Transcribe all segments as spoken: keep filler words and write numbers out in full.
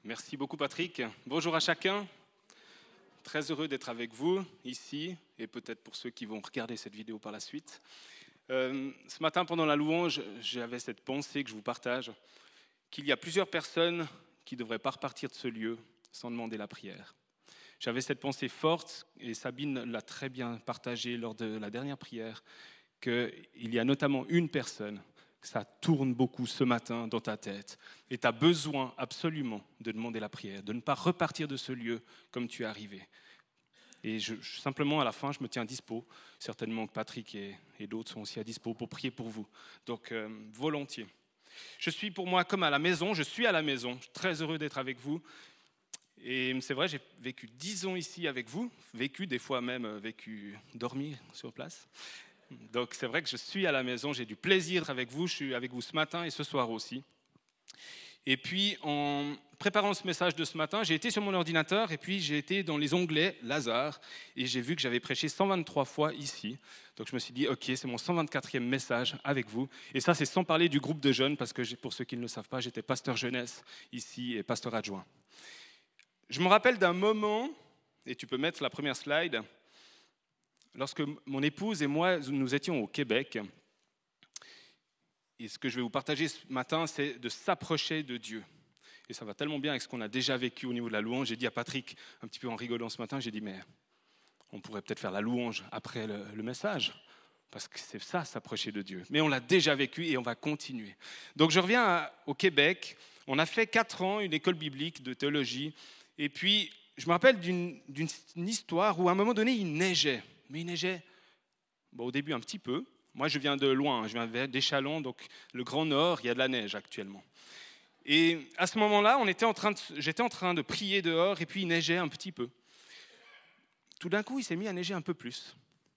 Merci beaucoup Patrick. Bonjour à chacun. Très heureux d'être avec vous ici et peut-être pour ceux qui vont regarder cette vidéo par la suite. Euh, ce matin pendant la louange, j'avais cette pensée que je vous partage, qu'il y a plusieurs personnes qui ne devraient pas repartir de ce lieu sans demander la prière. J'avais cette pensée forte et Sabine l'a très bien partagée lors de la dernière prière, qu'il y a notamment une personne, que ça tourne beaucoup ce matin dans ta tête et tu as besoin absolument de demander la prière, de ne pas repartir de ce lieu comme tu es arrivé. Et je, simplement à la fin, je me tiens dispo, certainement que Patrick et, et d'autres sont aussi à dispo pour prier pour vous, donc euh, volontiers. Je suis pour moi comme à la maison, je suis à la maison, je suis très heureux d'être avec vous. Et c'est vrai, j'ai vécu dix ans ici avec vous, vécu des fois même vécu, dormi sur place. Donc c'est vrai que je suis à la maison, j'ai du plaisir avec vous, je suis avec vous ce matin et ce soir aussi. Et puis en préparant ce message de ce matin, j'ai été sur mon ordinateur et puis j'ai été dans les onglets Lazare et j'ai vu que j'avais prêché cent vingt-trois fois ici. Donc je me suis dit, ok, c'est mon cent vingt-quatrième message avec vous. Et ça, c'est sans parler du groupe de jeunes, parce que pour ceux qui ne le savent pas, j'étais pasteur jeunesse ici et pasteur adjoint. Je me rappelle d'un moment, et tu peux mettre la première slide, lorsque mon épouse et moi, nous étions au Québec. Et ce que je vais vous partager ce matin, c'est de s'approcher de Dieu. Et ça va tellement bien avec ce qu'on a déjà vécu au niveau de la louange. J'ai dit à Patrick, un petit peu en rigolant ce matin, j'ai dit, mais on pourrait peut-être faire la louange après le, le message, parce que c'est ça, s'approcher de Dieu. Mais on l'a déjà vécu et on va continuer. Donc je reviens à, au Québec. On a fait quatre ans une école biblique de théologie. Et puis, je me rappelle d'une, d'une histoire où à un moment donné, il neigeait. Mais il neigeait, bon, au début un petit peu. Moi, je viens de loin, je viens d'Échalon, donc le Grand Nord, il y a de la neige actuellement. Et à ce moment-là, on était en train de, j'étais en train de prier dehors et puis il neigeait un petit peu. Tout d'un coup, il s'est mis à neiger un peu plus.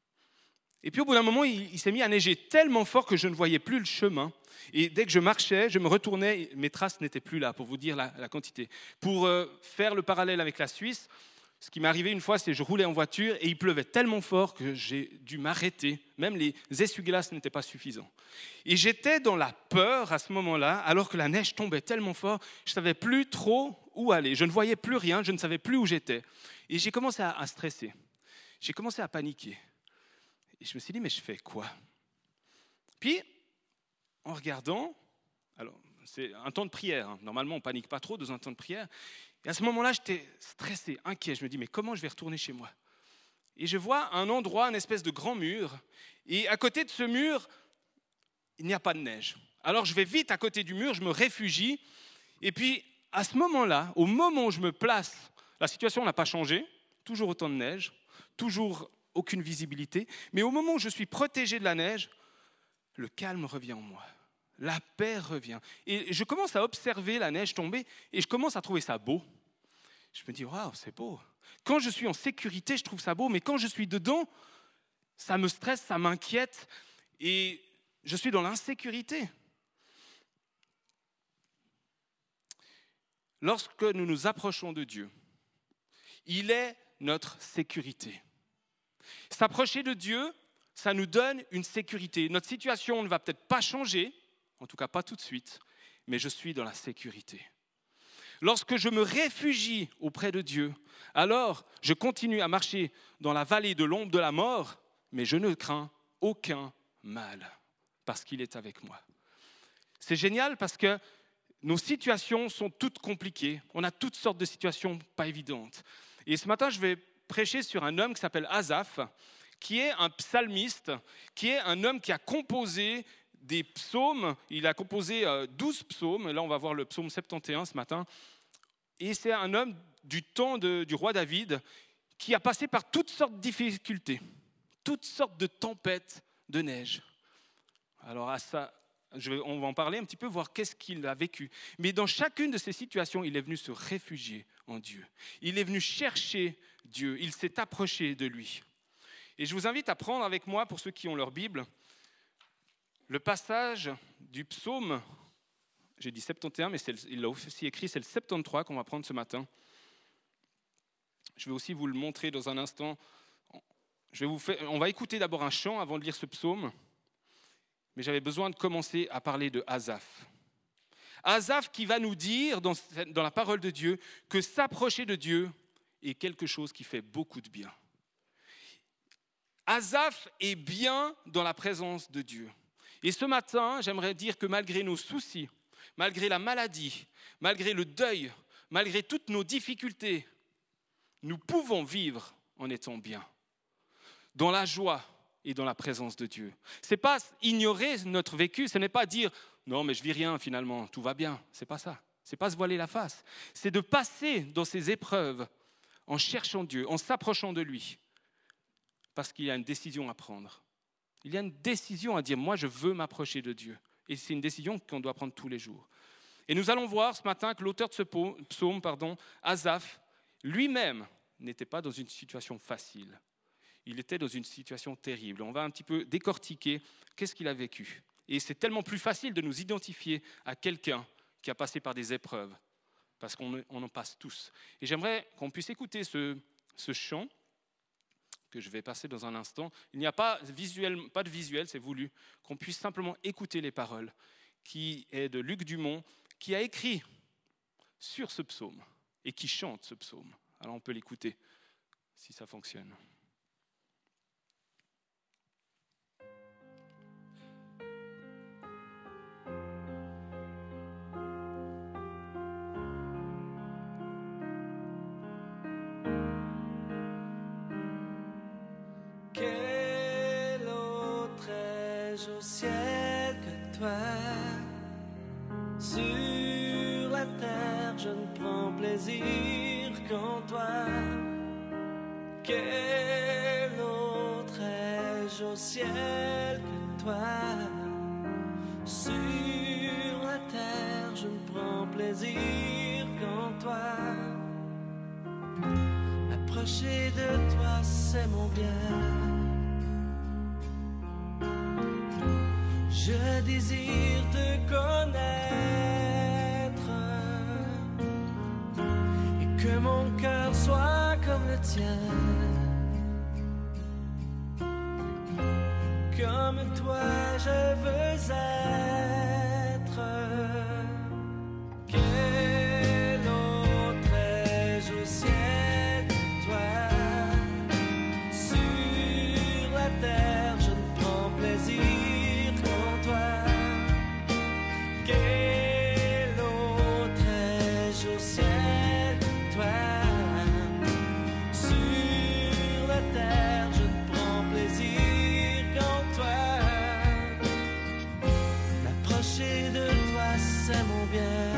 Et puis au bout d'un moment, il, il s'est mis à neiger tellement fort que je ne voyais plus le chemin. Et dès que je marchais, je me retournais, mes traces n'étaient plus là, pour vous dire la, la quantité. Pour euh, faire le parallèle avec la Suisse, ce qui m'est arrivé une fois, c'est que je roulais en voiture et il pleuvait tellement fort que j'ai dû m'arrêter. Même les essuie-glaces n'étaient pas suffisants. Et j'étais dans la peur à ce moment-là, alors que la neige tombait tellement fort, je ne savais plus trop où aller. Je ne voyais plus rien, je ne savais plus où j'étais. Et j'ai commencé à, à stresser. J'ai commencé à paniquer. Et je me suis dit, mais je fais quoi ? Puis, en regardant, alors c'est un temps de prière, hein. Normalement on ne panique pas trop dans un temps de prière, et à ce moment-là j'étais stressé, inquiet, je me dis, mais comment je vais retourner chez moi ? Et je vois un endroit, une espèce de grand mur, et à côté de ce mur, il n'y a pas de neige. Alors je vais vite à côté du mur, je me réfugie, et puis à ce moment-là, au moment où je me place, la situation n'a pas changé, toujours autant de neige, toujours aucune visibilité, mais au moment où je suis protégé de la neige, le calme revient en moi, la paix revient. Et je commence à observer la neige tomber et je commence à trouver ça beau. Je me dis, waouh, c'est beau. Quand je suis en sécurité, je trouve ça beau, mais quand je suis dedans, ça me stresse, ça m'inquiète et je suis dans l'insécurité. Lorsque nous nous approchons de Dieu, il est notre sécurité. S'approcher de Dieu, ça nous donne une sécurité. Notre situation ne va peut-être pas changer, en tout cas pas tout de suite, mais je suis dans la sécurité. Lorsque je me réfugie auprès de Dieu, alors je continue à marcher dans la vallée de l'ombre de la mort, mais je ne crains aucun mal, parce qu'il est avec moi. C'est génial parce que nos situations sont toutes compliquées. On a toutes sortes de situations pas évidentes. Et ce matin, je vais prêcher sur un homme qui s'appelle Asaph, qui est un psalmiste, qui est un homme qui a composé des psaumes. Il a composé douze psaumes. Là, on va voir le psaume soixante et onze ce matin. Et c'est un homme du temps de, du roi David qui a passé par toutes sortes de difficultés, toutes sortes de tempêtes de neige. Alors, à ça, je vais, on va en parler un petit peu, voir qu'est-ce qu'il a vécu. Mais dans chacune de ces situations, il est venu se réfugier en Dieu. Il est venu chercher Dieu. Il s'est approché de lui. Et je vous invite à prendre avec moi, pour ceux qui ont leur Bible, le passage du psaume, j'ai dit soixante et onze, mais c'est, il l'a aussi écrit, c'est le soixante-treize qu'on va prendre ce matin. Je vais aussi vous le montrer dans un instant. Je vais vous faire, on va écouter d'abord un chant avant de lire ce psaume, mais j'avais besoin de commencer à parler de Asaph. Asaph qui va nous dire dans, dans la parole de Dieu que s'approcher de Dieu est quelque chose qui fait beaucoup de bien. Asaph est bien dans la présence de Dieu. Et ce matin, j'aimerais dire que malgré nos soucis, malgré la maladie, malgré le deuil, malgré toutes nos difficultés, nous pouvons vivre en étant bien, dans la joie et dans la présence de Dieu. Ce n'est pas ignorer notre vécu, ce n'est pas dire « non, mais je ne vis rien finalement, tout va bien ». Ce n'est pas ça, ce n'est pas se voiler la face. C'est de passer dans ces épreuves en cherchant Dieu, en s'approchant de lui, parce qu'il y a une décision à prendre. Il y a une décision à dire « moi, je veux m'approcher de Dieu ». Et c'est une décision qu'on doit prendre tous les jours. Et nous allons voir ce matin que l'auteur de ce psaume, pardon, Asaph, lui-même n'était pas dans une situation facile. Il était dans une situation terrible. On va un petit peu décortiquer qu'est-ce qu'il a vécu. Et c'est tellement plus facile de nous identifier à quelqu'un qui a passé par des épreuves, parce qu'on on en passe tous. Et j'aimerais qu'on puisse écouter ce, ce chant que je vais passer dans un instant. Il n'y a pas, visuel, pas de visuel, c'est voulu, qu'on puisse simplement écouter les paroles, qui est de Luc Dumont, qui a écrit sur ce psaume et qui chante ce psaume. Alors on peut l'écouter, si ça fonctionne. Quel autre ai-je au ciel que toi? Sur la terre, je ne prends plaisir qu'en toi. Quel autre ai-je au ciel que toi? Sur la terre, je ne prends plaisir qu'en toi. M'approcher de toi, c'est mon bien. Je désire te connaître et que mon cœur soit comme le tien. Comme toi, je veux être. Quel autre ai-je au ciel que toi? Sur la terre, je ne prends plaisir. Quel autre ai-je au ciel que toi? Sur la terre, je ne prends plaisir qu'en toi. M'approcher de toi, c'est mon bien.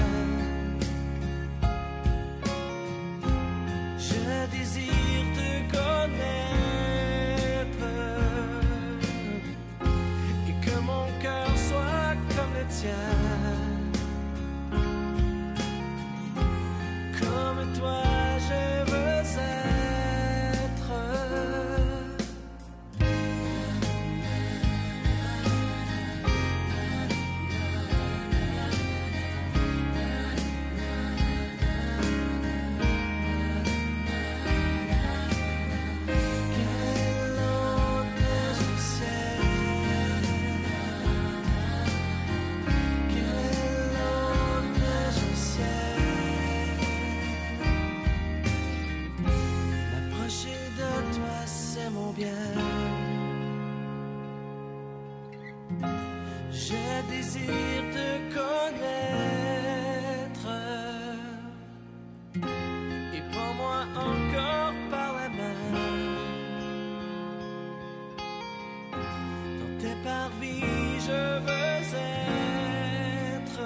Je désire te connaître et que mon cœur soit comme le tien. Comme toi, je veux être. Quel autre ai-je au ciel? Quel autre ai-je au ciel? M'approcher de toi, c'est mon bien. Je désire te connaître et prends-moi encore par la main. Dans tes parvis, je veux être.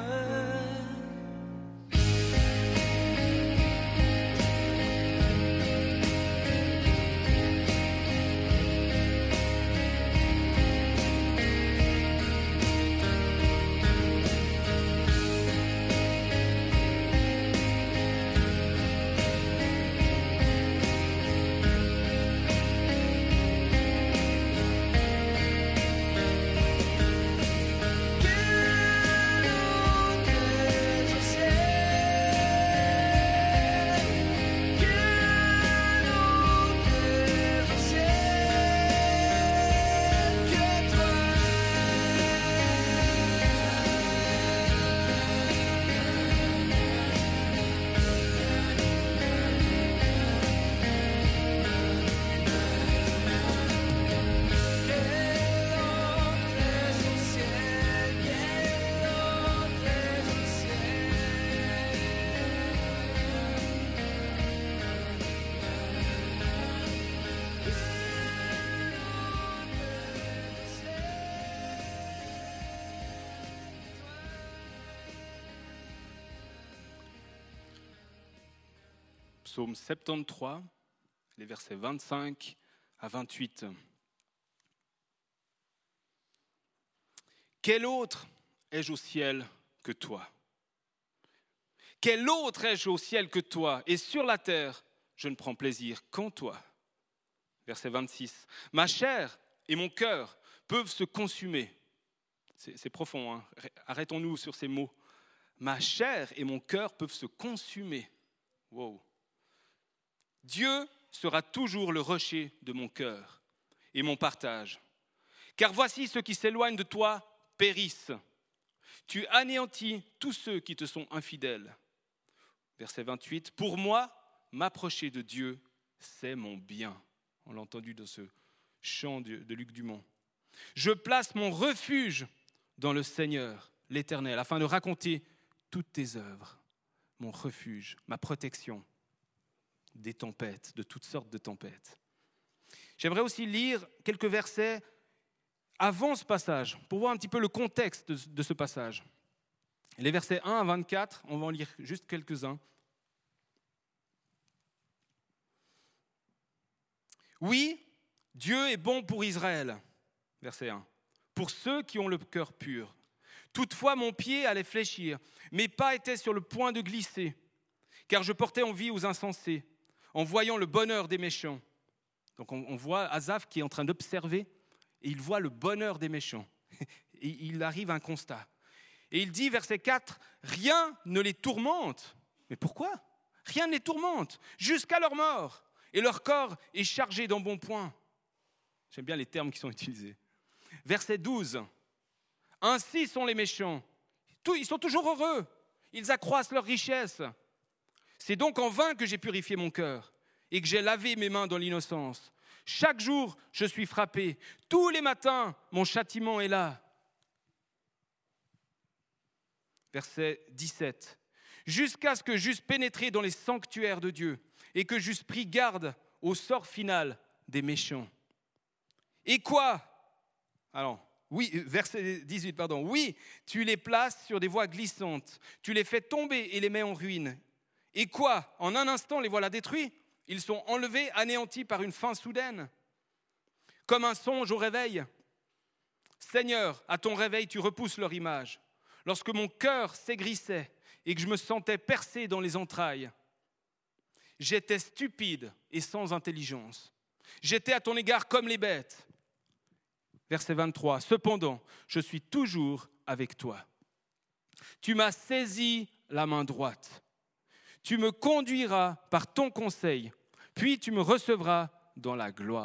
psaume soixante-treize, les versets vingt-cinq à vingt-huit. Quel autre ai-je au ciel que toi ? Quel autre ai-je au ciel que toi ? Et sur la terre, je ne prends plaisir qu'en toi. Verset vingt-six. Ma chair et mon cœur peuvent se consumer. C'est, c'est profond, hein ? Arrêtons-nous sur ces mots. Ma chair et mon cœur peuvent se consumer. Wow. Dieu sera toujours le rocher de mon cœur et mon partage. Car voici ceux qui s'éloignent de toi périssent. Tu anéantis tous ceux qui te sont infidèles. Verset vingt-huit. Pour moi, m'approcher de Dieu, c'est mon bien. On l'a entendu dans ce chant de Luc Dumont. Je place mon refuge dans le Seigneur, l'Éternel, afin de raconter toutes tes œuvres, mon refuge, ma protection des tempêtes, de toutes sortes de tempêtes. J'aimerais aussi lire quelques versets avant ce passage, pour voir un petit peu le contexte de, de ce passage. Les versets un à vingt-quatre, on va en lire juste quelques-uns. Oui, Dieu est bon pour Israël, verset un, pour ceux qui ont le cœur pur. Toutefois, mon pied allait fléchir, mes pas étaient sur le point de glisser, car je portais envie aux insensés, en voyant le bonheur des méchants. Donc on, on voit Asaph qui est en train d'observer, et il voit le bonheur des méchants. Et il arrive à un constat. Et il dit, verset quatre, « Rien ne les tourmente. » Mais pourquoi ? Rien ne les tourmente, jusqu'à leur mort. Et leur corps est chargé d'embonpoint. J'aime bien les termes qui sont utilisés. Verset douze. « Ainsi sont les méchants. Ils sont toujours heureux. Ils accroissent leur richesse. C'est donc en vain que j'ai purifié mon cœur et que j'ai lavé mes mains dans l'innocence. Chaque jour, je suis frappé. Tous les matins, mon châtiment est là. » Verset dix-sept. « Jusqu'à ce que j'eusse pénétré dans les sanctuaires de Dieu et que j'eusse pris garde au sort final des méchants. » Et quoi ? Alors, oui, verset dix-huit, pardon. « Oui, tu les places sur des voies glissantes. Tu les fais tomber et les mets en ruine. Et quoi ? En un instant, les voilà détruits. Ils sont enlevés, anéantis par une fin soudaine. Comme un songe au réveil. Seigneur, à ton réveil, tu repousses leur image. Lorsque mon cœur s'aigrissait et que je me sentais percé dans les entrailles, j'étais stupide et sans intelligence. J'étais à ton égard comme les bêtes. » Verset vingt-trois. « Cependant, je suis toujours avec toi. Tu m'as saisi la main droite. Tu me conduiras par ton conseil, puis tu me recevras dans la gloire. »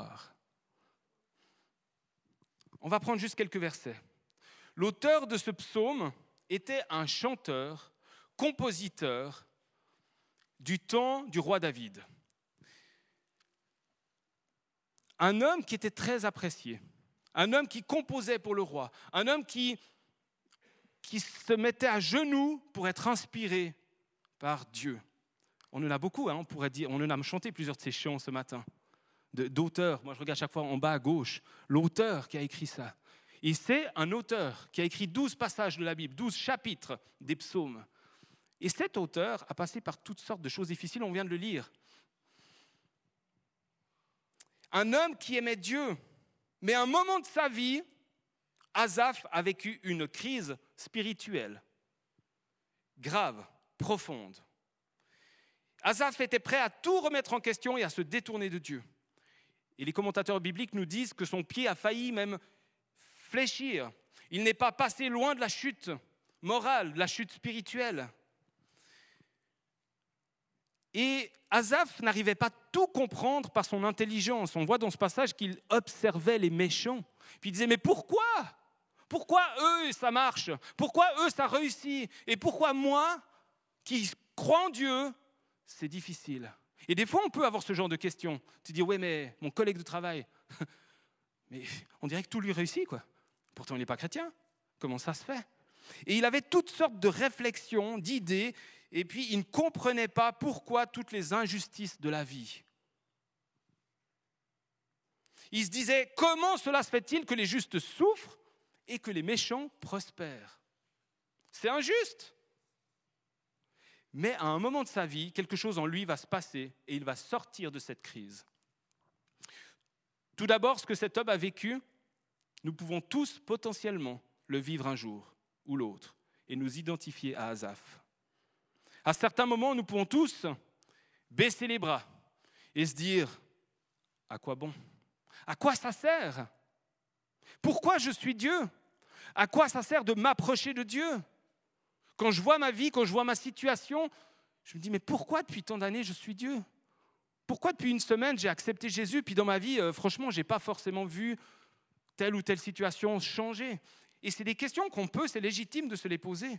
On va prendre juste quelques versets. L'auteur de ce psaume était un chanteur, compositeur du temps du roi David. Un homme qui était très apprécié, un homme qui composait pour le roi, un homme qui, qui se mettait à genoux pour être inspiré par Dieu. On en a beaucoup, hein, on pourrait dire, on en a chanté plusieurs de ces chants ce matin, de, d'auteurs. Moi, je regarde chaque fois en bas à gauche, l'auteur qui a écrit ça. Et c'est un auteur qui a écrit douze passages de la Bible, douze chapitres des psaumes. Et cet auteur a passé par toutes sortes de choses difficiles, on vient de le lire. Un homme qui aimait Dieu, mais à un moment de sa vie, Asaph a vécu une crise spirituelle, grave, profonde. Asaph était prêt à tout remettre en question et à se détourner de Dieu. Et les commentateurs bibliques nous disent que son pied a failli même fléchir. Il n'est pas passé loin de la chute morale, de la chute spirituelle. Et Asaph n'arrivait pas à tout comprendre par son intelligence. On voit dans ce passage qu'il observait les méchants. Puis il disait, mais pourquoi ? Pourquoi eux, ça marche ? Pourquoi eux, ça réussit ? Et pourquoi moi, qui crois en Dieu, c'est difficile ? Et des fois, on peut avoir ce genre de questions. Tu dis, ouais, mais mon collègue de travail, mais on dirait que tout lui réussit, quoi. Pourtant, il n'est pas chrétien. Comment ça se fait ? Et il avait toutes sortes de réflexions, d'idées, et puis il ne comprenait pas pourquoi toutes les injustices de la vie. Il se disait, comment cela se fait-il que les justes souffrent et que les méchants prospèrent ? C'est injuste. Mais à un moment de sa vie, quelque chose en lui va se passer et il va sortir de cette crise. Tout d'abord, ce que cet homme a vécu, nous pouvons tous potentiellement le vivre un jour ou l'autre et nous identifier à Asaph. À certains moments, nous pouvons tous baisser les bras et se dire « À quoi bon ? À quoi ça sert ? Pourquoi je suis Dieu ? À quoi ça sert de m'approcher de Dieu ? Quand je vois ma vie, quand je vois ma situation, je me dis « Mais pourquoi depuis tant d'années je suis Dieu ? Pourquoi depuis une semaine j'ai accepté Jésus, puis dans ma vie, euh, franchement, je n'ai pas forcément vu telle ou telle situation changer ?» Et c'est des questions qu'on peut, c'est légitime de se les poser.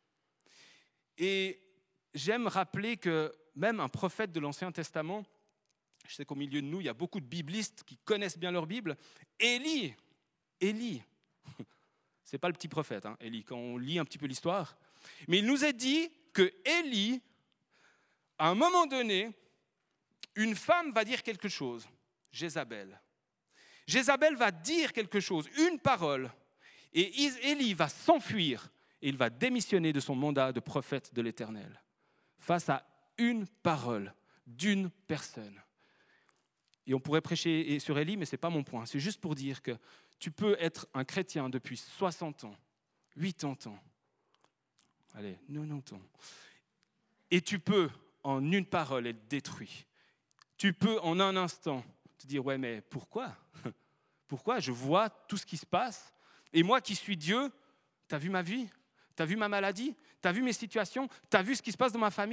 Et j'aime rappeler que même un prophète de l'Ancien Testament, je sais qu'au milieu de nous, il y a beaucoup de biblistes qui connaissent bien leur Bible. Élie, Élie, c'est pas le petit prophète, hein, Élie, quand on lit un petit peu l'histoire. Mais il nous est dit que Élie, à un moment donné, une femme va dire quelque chose, Jézabel. Jézabel va dire quelque chose, une parole, et Élie va s'enfuir et il va démissionner de son mandat de prophète de l'Éternel face à une parole d'une personne. Et on pourrait prêcher sur Élie, mais ce n'est pas mon point. C'est juste pour dire que tu peux être un chrétien depuis soixante ans, quatre-vingts ans, allez, quatre-vingt-dix ans, et tu peux, en une parole, être détruit. Tu peux, en un instant, te dire « Ouais, mais pourquoi ? Pourquoi ? Je vois tout ce qui se passe. Et moi qui suis Dieu, tu as vu ma vie ? Tu as vu ma maladie ? Tu as vu mes situations ? Tu as vu ce qui se passe dans ma famille ? »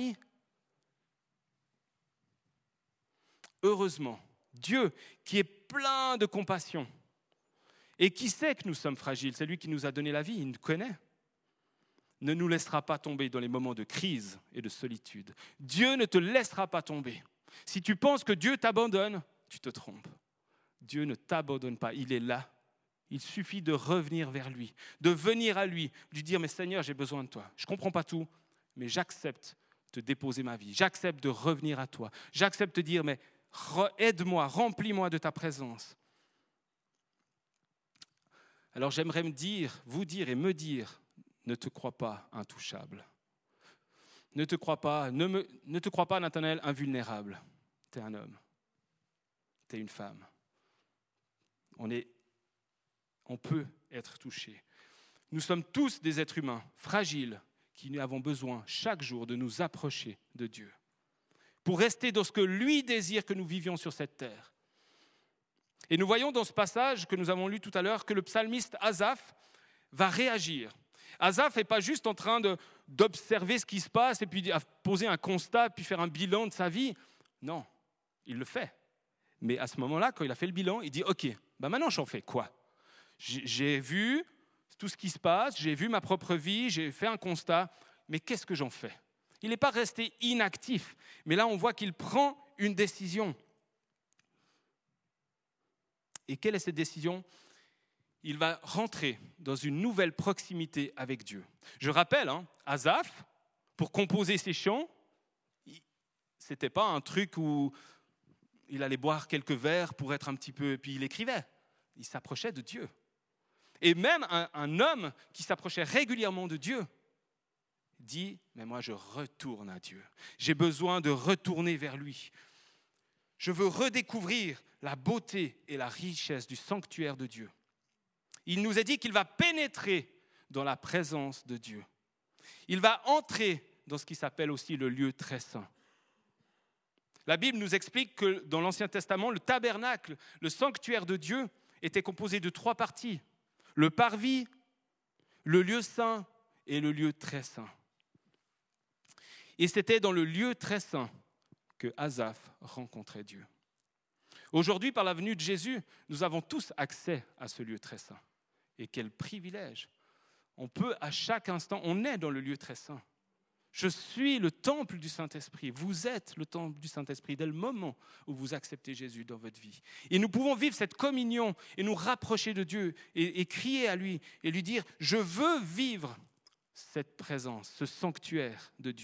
Heureusement, Dieu qui est plein de compassion et qui sait que nous sommes fragiles, c'est lui qui nous a donné la vie, il nous connaît, ne nous laissera pas tomber dans les moments de crise et de solitude. Dieu ne te laissera pas tomber. Si tu penses que Dieu t'abandonne, tu te trompes. Dieu ne t'abandonne pas, il est là. Il suffit de revenir vers lui, de venir à lui, de lui dire « Mais Seigneur, j'ai besoin de toi. Je ne comprends pas tout, mais j'accepte de déposer ma vie. J'accepte de revenir à toi. J'accepte de dire « Mais aide-moi, remplis-moi de ta présence. » Alors j'aimerais me dire, vous dire et me dire, ne te crois pas intouchable. Ne te crois pas, ne, me, ne te crois pas, Nathanaël, invulnérable. Tu es un homme. Tu es une femme. On, est, on peut être touché. Nous sommes tous des êtres humains fragiles qui avons besoin chaque jour de nous approcher de Dieu pour rester dans ce que lui désire que nous vivions sur cette terre. Et nous voyons dans ce passage que nous avons lu tout à l'heure que le psalmiste Asaph va réagir. Asaph n'est pas juste en train de, d'observer ce qui se passe et puis poser un constat, puis faire un bilan de sa vie. Non, il le fait. Mais à ce moment-là, quand il a fait le bilan, il dit « Ok, ben maintenant j'en fais quoi ? J'ai vu tout ce qui se passe, j'ai vu ma propre vie, j'ai fait un constat, mais qu'est-ce que j'en fais ?» Il n'est pas resté inactif, mais là on voit qu'il prend une décision. Et quelle est cette décision ? Il va rentrer dans une nouvelle proximité avec Dieu. Je rappelle, hein, Asaph, pour composer ses chants, ce n'était pas un truc où il allait boire quelques verres pour être un petit peu... Puis il écrivait, il s'approchait de Dieu. Et même un, un homme qui s'approchait régulièrement de Dieu dit, mais moi je retourne à Dieu. J'ai besoin de retourner vers lui. Je veux redécouvrir la beauté et la richesse du sanctuaire de Dieu. Il nous a dit qu'il va pénétrer dans la présence de Dieu. Il va entrer dans ce qui s'appelle aussi le lieu très saint. La Bible nous explique que dans l'Ancien Testament, le tabernacle, le sanctuaire de Dieu, était composé de trois parties. Le parvis, le lieu saint et le lieu très saint. Et c'était dans le lieu très saint que Asaph rencontrait Dieu. Aujourd'hui, par la venue de Jésus, nous avons tous accès à ce lieu très saint. Et quel privilège! On peut à chaque instant, on est dans le lieu très saint. Je suis le temple du Saint-Esprit. Vous êtes le temple du Saint-Esprit dès le moment où vous acceptez Jésus dans votre vie. Et nous pouvons vivre cette communion et nous rapprocher de Dieu et, et crier à lui et lui dire « Je veux vivre cette présence, ce sanctuaire de Dieu. »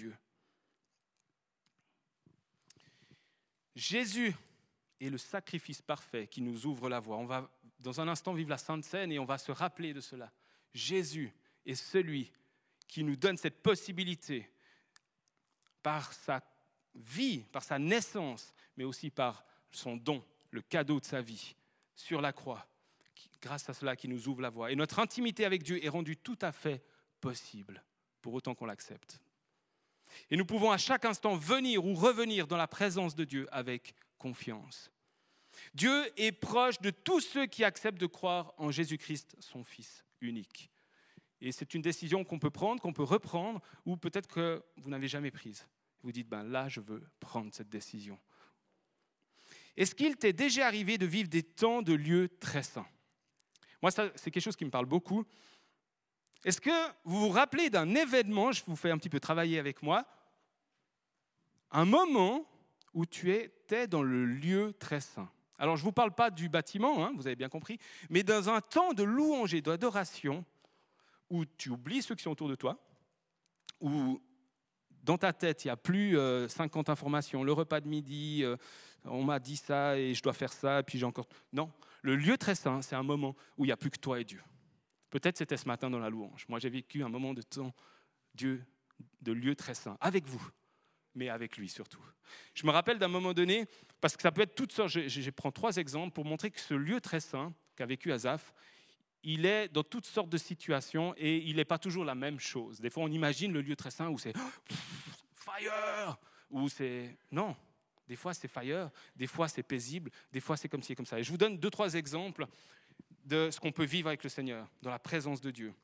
Jésus est le sacrifice parfait qui nous ouvre la voie. On va dans un instant vivre la Sainte Seine et on va se rappeler de cela. Jésus est celui qui nous donne cette possibilité par sa vie, par sa naissance, mais aussi par son don, le cadeau de sa vie sur la croix, qui, grâce à cela qui nous ouvre la voie. Et notre intimité avec Dieu est rendue tout à fait possible, pour autant qu'on l'accepte. Et nous pouvons à chaque instant venir ou revenir dans la présence de Dieu avec confiance. Dieu est proche de tous ceux qui acceptent de croire en Jésus-Christ, son Fils unique. Et c'est une décision qu'on peut prendre, qu'on peut reprendre, ou peut-être que vous n'avez jamais prise. Vous dites, ben là, je veux prendre cette décision. Est-ce qu'il t'est déjà arrivé de vivre des temps de lieux très saints ? Moi, ça, c'est quelque chose qui me parle beaucoup. Est-ce que vous vous rappelez d'un événement, je vous fais un petit peu travailler avec moi, un moment où tu étais dans le lieu très saint ? Alors, je ne vous parle pas du bâtiment, hein, vous avez bien compris, mais dans un temps de louange et d'adoration où tu oublies ceux qui sont autour de toi, où dans ta tête, il n'y a plus euh, cinquante informations, le repas de midi, euh, on m'a dit ça et je dois faire ça, et puis j'ai encore... Non, le lieu très saint, c'est un moment où il n'y a plus que toi et Dieu. Peut-être c'était ce matin dans la louange. Moi, j'ai vécu un moment de temps, Dieu, de lieu très saint, avec vous, mais avec lui surtout. Je me rappelle d'un moment donné, parce que ça peut être toutes sortes, je, je prends trois exemples pour montrer que ce lieu très saint qu'a vécu Asaph, il est dans toutes sortes de situations et il n'est pas toujours la même chose. Des fois, on imagine le lieu très saint où c'est oh, fire, où c'est... Non, des fois c'est fire, des fois c'est paisible, des fois c'est comme ci et comme ça. Et je vous donne deux, trois exemples de ce qu'on peut vivre avec le Seigneur, dans la présence de Dieu.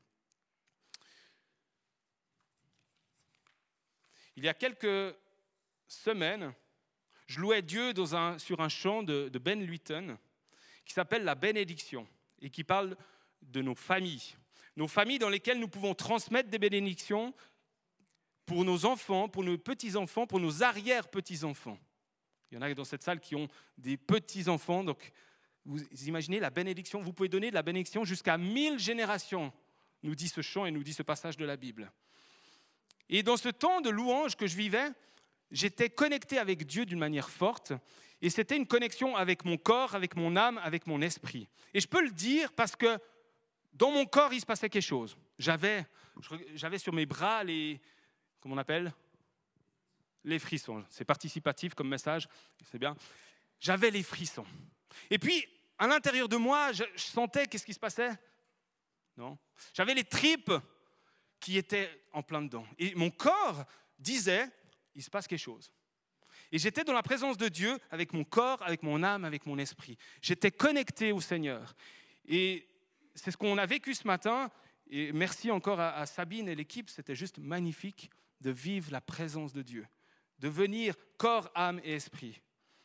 Il y a quelques semaines, je louais Dieu dans un, sur un chant de, de Ben Luton qui s'appelle La Bénédiction et qui parle de nos familles. Nos familles dans lesquelles nous pouvons transmettre des bénédictions pour nos enfants, pour nos petits-enfants, pour nos arrière-petits-enfants. Il y en a dans cette salle qui ont des petits-enfants, donc vous imaginez la bénédiction, vous pouvez donner de la bénédiction jusqu'à mille générations, nous dit ce chant et nous dit ce passage de la Bible. Et dans ce temps de louange que je vivais, j'étais connecté avec Dieu d'une manière forte, et c'était une connexion avec mon corps, avec mon âme, avec mon esprit. Et je peux le dire parce que dans mon corps, il se passait quelque chose. J'avais, j'avais sur mes bras les, comment on appelle ? Les frissons. C'est participatif comme message, c'est bien. J'avais les frissons. Et puis, à l'intérieur de moi, je, je sentais, qu'est-ce qui se passait ? Non. J'avais les tripes qui étaient en plein dedans. Et mon corps disait, il se passe quelque chose. Et j'étais dans la présence de Dieu avec mon corps, avec mon âme, avec mon esprit. J'étais connecté au Seigneur. Et c'est ce qu'on a vécu ce matin. Et merci encore à, à Sabine et l'équipe. C'était juste magnifique de vivre la présence de Dieu, de venir corps, âme et esprit.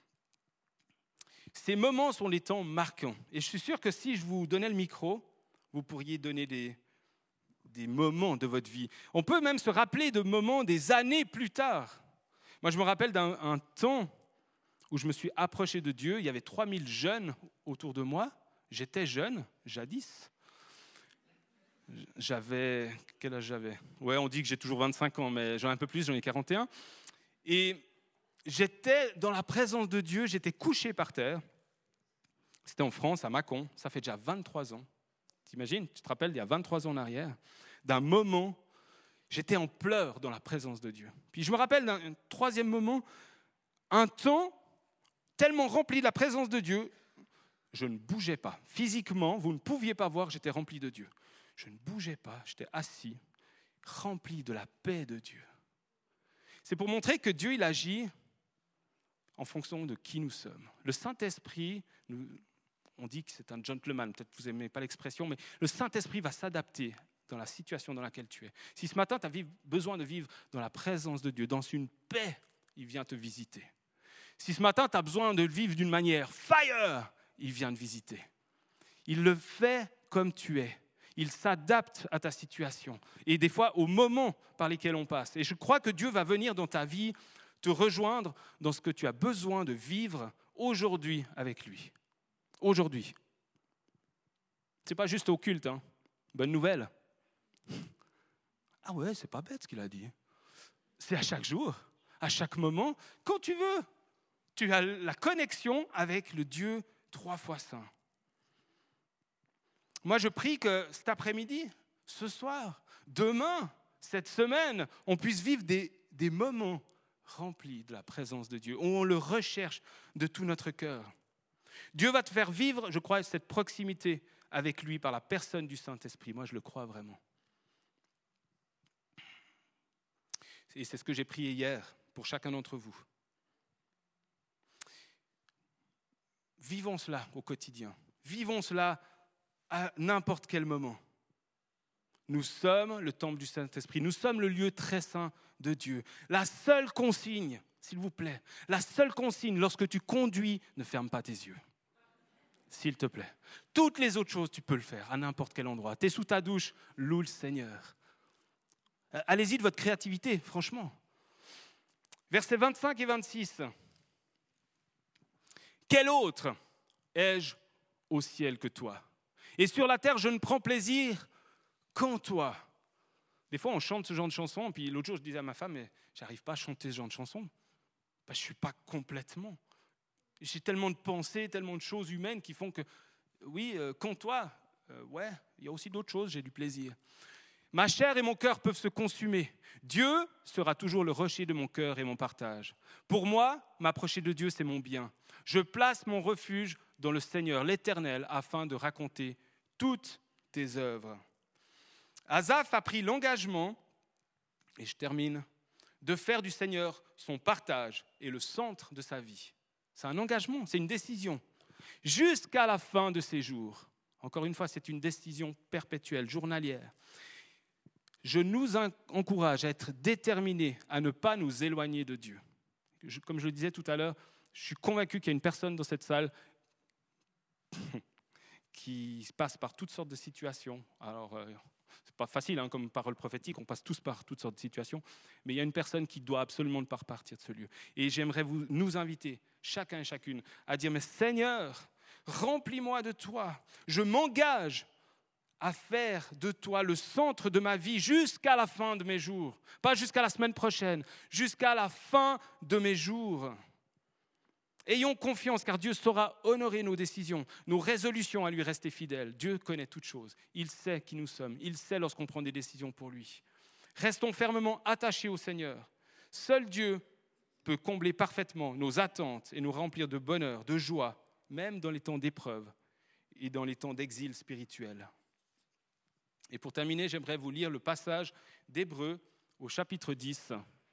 Ces moments sont les temps marquants. Et je suis sûr que si je vous donnais le micro, vous pourriez donner des, des moments de votre vie. On peut même se rappeler de moments des années plus tard. Moi, je me rappelle d'un un temps où je me suis approché de Dieu. Il y avait trois mille jeunes autour de moi. J'étais jeune, jadis. J'avais... Quel âge j'avais ? Ouais, on dit que j'ai toujours vingt-cinq ans, mais j'en ai un peu plus, j'en ai quarante et un. Et j'étais dans la présence de Dieu, j'étais couché par terre. C'était en France, à Mâcon. Ça fait déjà vingt-trois ans. T'imagines, tu te rappelles, il y a vingt-trois ans en arrière, d'un moment, j'étais en pleurs dans la présence de Dieu. Puis je me rappelle d'un troisième moment, un temps tellement rempli de la présence de Dieu, je ne bougeais pas. Physiquement, vous ne pouviez pas voir, j'étais rempli de Dieu. Je ne bougeais pas, j'étais assis, rempli de la paix de Dieu. C'est pour montrer que Dieu, il agit en fonction de qui nous sommes. Le Saint-Esprit, nous, on dit que c'est un gentleman, peut-être que vous n'aimez pas l'expression, mais le Saint-Esprit va s'adapter dans la situation dans laquelle tu es. Si ce matin, tu as besoin de vivre dans la présence de Dieu, dans une paix, il vient te visiter. Si ce matin, tu as besoin de vivre d'une manière fire, il vient te visiter. Il le fait comme tu es. Il s'adapte à ta situation et des fois aux moments par lesquels on passe. Et je crois que Dieu va venir dans ta vie te rejoindre dans ce que tu as besoin de vivre aujourd'hui avec lui. Aujourd'hui. Ce n'est pas juste au culte, hein. Bonne nouvelle. Ah ouais, c'est pas bête ce qu'il a dit. C'est à chaque jour, à chaque moment, quand tu veux. Tu as la connexion avec le Dieu trois fois saint. Moi, je prie que cet après-midi, ce soir, demain, cette semaine, on puisse vivre des, des moments rempli de la présence de Dieu, où on le recherche de tout notre cœur. Dieu va te faire vivre, je crois, cette proximité avec lui par la personne du Saint-Esprit. Moi, je le crois vraiment. Et c'est ce que j'ai prié hier pour chacun d'entre vous. Vivons cela au quotidien. Vivons cela à n'importe quel moment. Nous sommes le temple du Saint-Esprit. Nous sommes le lieu très saint de Dieu. La seule consigne, s'il vous plaît, la seule consigne lorsque tu conduis, ne ferme pas tes yeux. S'il te plaît. Toutes les autres choses, tu peux le faire à n'importe quel endroit. Tu es sous ta douche, loue le Seigneur. Allez-y de votre créativité, franchement. Versets vingt-cinq et vingt-six. Quel autre ai-je au ciel que toi? Et sur la terre, je ne prends plaisir qu'en toi. Des fois, on chante ce genre de chansons, puis l'autre jour, je disais à ma femme, mais j'arrive pas à chanter ce genre de chansons. Ben, je ne suis pas complètement. J'ai tellement de pensées, tellement de choses humaines qui font que, oui, euh, qu'en toi, euh, ouais, il y a aussi d'autres choses, j'ai du plaisir. Ma chair et mon cœur peuvent se consumer. Dieu sera toujours le rocher de mon cœur et mon partage. Pour moi, m'approcher de Dieu, c'est mon bien. Je place mon refuge dans le Seigneur, l'Éternel, afin de raconter toutes tes œuvres. Asaph a pris l'engagement, et je termine, de faire du Seigneur son partage et le centre de sa vie. C'est un engagement, c'est une décision. Jusqu'à la fin de ses jours. Encore une fois, c'est une décision perpétuelle, journalière. Je nous encourage à être déterminés à ne pas nous éloigner de Dieu. Je, comme je le disais tout à l'heure, je suis convaincu qu'il y a une personne dans cette salle qui passe par toutes sortes de situations. Alors, euh, c'est pas facile hein, comme parole prophétique, on passe tous par toutes sortes de situations, mais il y a une personne qui doit absolument ne pas repartir de ce lieu. Et j'aimerais vous, nous inviter, chacun et chacune, à dire, mais Seigneur, remplis-moi de toi, je m'engage à faire de toi le centre de ma vie jusqu'à la fin de mes jours. Pas jusqu'à la semaine prochaine, jusqu'à la fin de mes jours. Ayons confiance car Dieu saura honorer nos décisions, nos résolutions à lui rester fidèles. Dieu connaît toutes choses. Il sait qui nous sommes. Il sait lorsqu'on prend des décisions pour lui. Restons fermement attachés au Seigneur. Seul Dieu peut combler parfaitement nos attentes et nous remplir de bonheur, de joie, même dans les temps d'épreuve et dans les temps d'exil spirituel. Et pour terminer, j'aimerais vous lire le passage d'Hébreux au chapitre dix,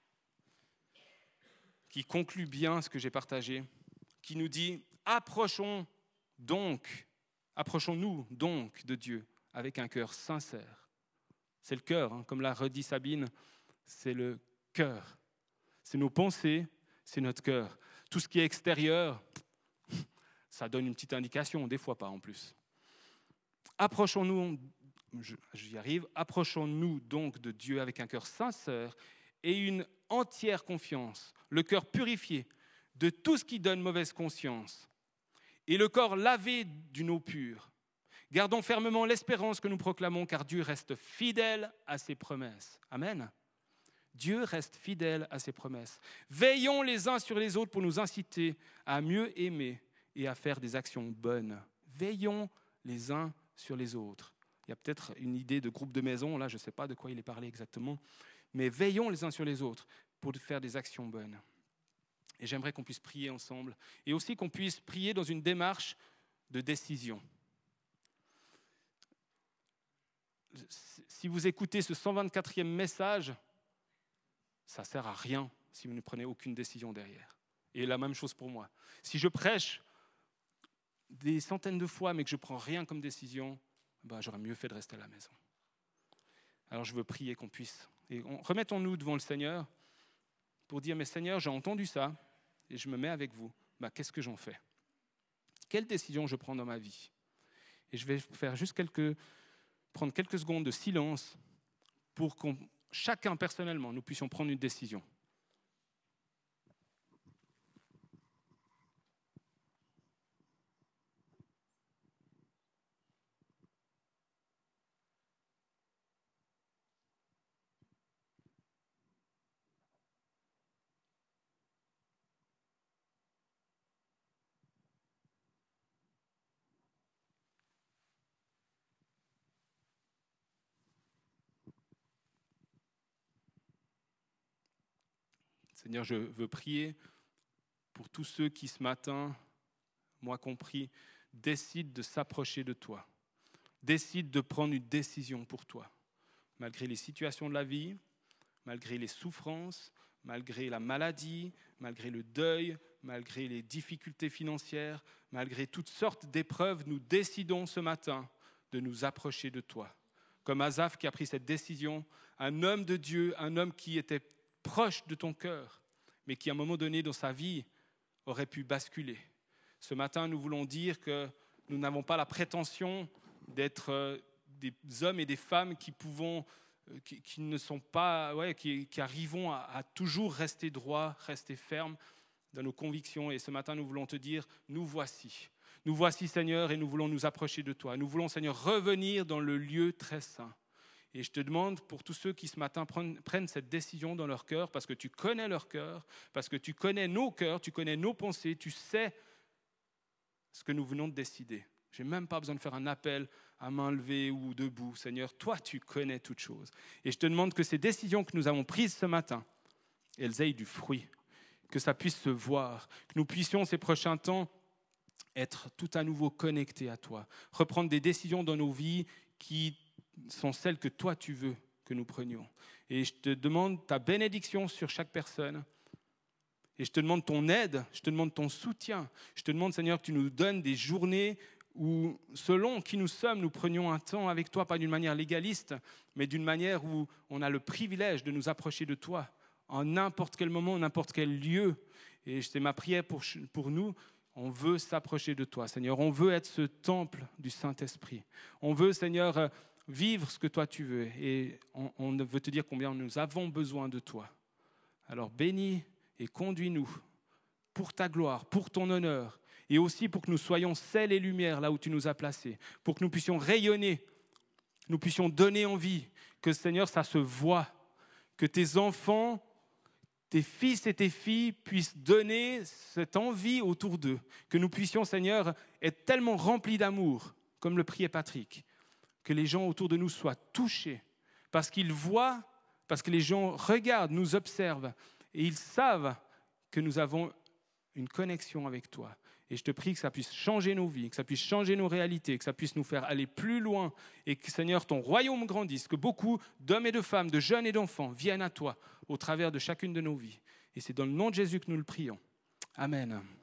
qui conclut bien ce que j'ai partagé, qui nous dit « Approchons donc, approchons-nous donc de Dieu avec un cœur sincère. » C'est le cœur, hein, comme l'a redit Sabine, c'est le cœur. C'est nos pensées, c'est notre cœur. Tout ce qui est extérieur, ça donne une petite indication, des fois pas en plus. Approchons-nous J'y arrive. Approchons-nous donc de Dieu avec un cœur sincère et une entière confiance, le cœur purifié de tout ce qui donne mauvaise conscience et le corps lavé d'une eau pure. Gardons fermement l'espérance que nous proclamons, car Dieu reste fidèle à ses promesses. Amen. Dieu reste fidèle à ses promesses. Veillons les uns sur les autres pour nous inciter à mieux aimer et à faire des actions bonnes. Veillons les uns sur les autres. Il y a peut-être une idée de groupe de maison, là je ne sais pas de quoi il est parlé exactement, mais veillons les uns sur les autres pour faire des actions bonnes. Et j'aimerais qu'on puisse prier ensemble, et aussi qu'on puisse prier dans une démarche de décision. Si vous écoutez ce cent vingt-quatrième message, ça ne sert à rien si vous ne prenez aucune décision derrière. Et la même chose pour moi. Si je prêche des centaines de fois, mais que je ne prends rien comme décision, bah, j'aurais mieux fait de rester à la maison. Alors je veux prier qu'on puisse. Et on, remettons-nous devant le Seigneur pour dire, mais Seigneur, j'ai entendu ça et je me mets avec vous. Bah, qu'est-ce que j'en fais? Quelle décision je prends dans ma vie? Et je vais faire juste quelques, prendre quelques secondes de silence pour qu'on, chacun personnellement, nous puissions prendre une décision. Seigneur, je veux prier pour tous ceux qui ce matin, moi compris, décident de s'approcher de toi, décident de prendre une décision pour toi, malgré les situations de la vie, malgré les souffrances, malgré la maladie, malgré le deuil, malgré les difficultés financières, malgré toutes sortes d'épreuves, nous décidons ce matin de nous approcher de toi. Comme Asaph qui a pris cette décision, un homme de Dieu, un homme qui était proche de ton cœur, mais qui à un moment donné dans sa vie aurait pu basculer. Ce matin, nous voulons dire que nous n'avons pas la prétention d'être des hommes et des femmes qui pouvons, qui, qui ne sont pas, ouais, qui, qui arrivons à, à toujours rester droits, rester fermes dans nos convictions. Et ce matin, nous voulons te dire, nous voici. Nous voici, Seigneur, et nous voulons nous approcher de toi. Nous voulons, Seigneur, revenir dans le lieu très saint. Et je te demande pour tous ceux qui ce matin prennent, prennent cette décision dans leur cœur, parce que tu connais leur cœur, parce que tu connais nos cœurs, tu connais nos pensées, tu sais ce que nous venons de décider. Je n'ai même pas besoin de faire un appel à main levée ou debout. Seigneur, toi, tu connais toutes choses. Et je te demande que ces décisions que nous avons prises ce matin, elles aient du fruit, que ça puisse se voir, que nous puissions ces prochains temps être tout à nouveau connectés à toi, reprendre des décisions dans nos vies qui sont celles que toi tu veux que nous prenions. Et je te demande ta bénédiction sur chaque personne. Et je te demande ton aide, je te demande ton soutien. Je te demande, Seigneur, que tu nous donnes des journées où, selon qui nous sommes, nous prenions un temps avec toi, pas d'une manière légaliste, mais d'une manière où on a le privilège de nous approcher de toi, en n'importe quel moment, n'importe quel lieu. Et c'est ma prière pour, pour nous. On veut s'approcher de toi, Seigneur. On veut être ce temple du Saint-Esprit. On veut, Seigneur, vivre ce que toi tu veux. Et on, on veut te dire combien nous avons besoin de toi. Alors bénis et conduis-nous pour ta gloire, pour ton honneur, et aussi pour que nous soyons sel et lumière là où tu nous as placés, pour que nous puissions rayonner, nous puissions donner envie, que Seigneur, ça se voit, que tes enfants, tes fils et tes filles puissent donner cette envie autour d'eux, que nous puissions, Seigneur, être tellement remplis d'amour, comme le priait Patrick, que les gens autour de nous soient touchés, parce qu'ils voient, parce que les gens regardent, nous observent, et ils savent que nous avons une connexion avec toi. Et je te prie que ça puisse changer nos vies, que ça puisse changer nos réalités, que ça puisse nous faire aller plus loin et que, Seigneur, ton royaume grandisse, que beaucoup d'hommes et de femmes, de jeunes et d'enfants viennent à toi au travers de chacune de nos vies. Et c'est dans le nom de Jésus que nous le prions. Amen.